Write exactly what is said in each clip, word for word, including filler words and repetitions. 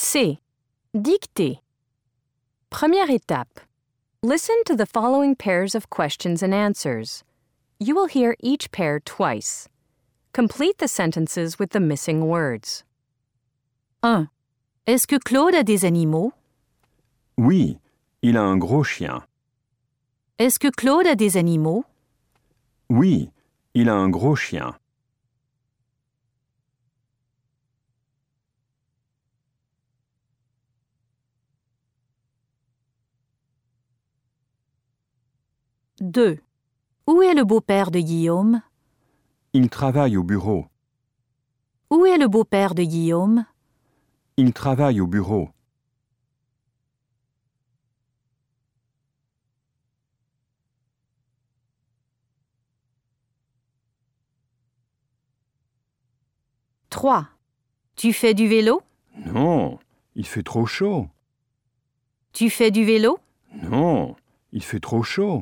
C. Dictée. Première étape. Listen to the following pairs of questions and answers. You will hear each pair twice. Complete the sentences with the missing words. un. Est-ce que Claude a des animaux? Oui, il a un gros chien. Est-ce que Claude a des animaux? Oui, il a un gros chien. deux. Où est le beau-père de Guillaume? Il travaille au bureau. Où est le beau-père de Guillaume? Il travaille au bureau. trois. Tu fais du vélo? Non, il fait trop chaud. Tu fais du vélo? Non, il fait trop chaud.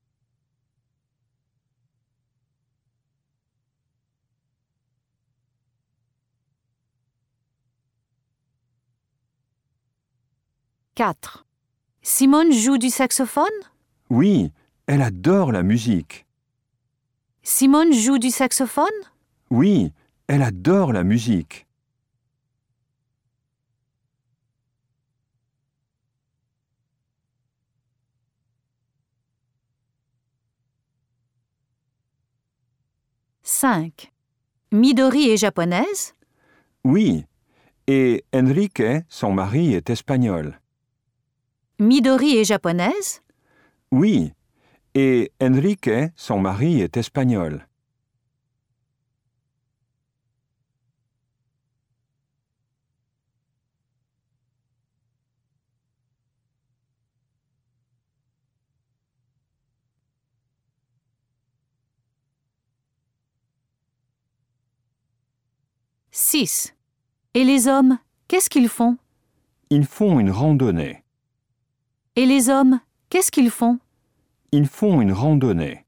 quatre. Simone joue du saxophone? Oui, elle adore la musique. Simone joue du saxophone? Oui, elle adore la musique. cinq. Midori est japonaise? Oui, et Enrique, son mari, est espagnol. Midori est japonaise? Oui, et Enrique, son mari, est espagnol. six. Et les hommes, qu'est-ce qu'ils font? Ils font une randonnée. Et les hommes, qu'est-ce qu'ils font? Ils font une randonnée.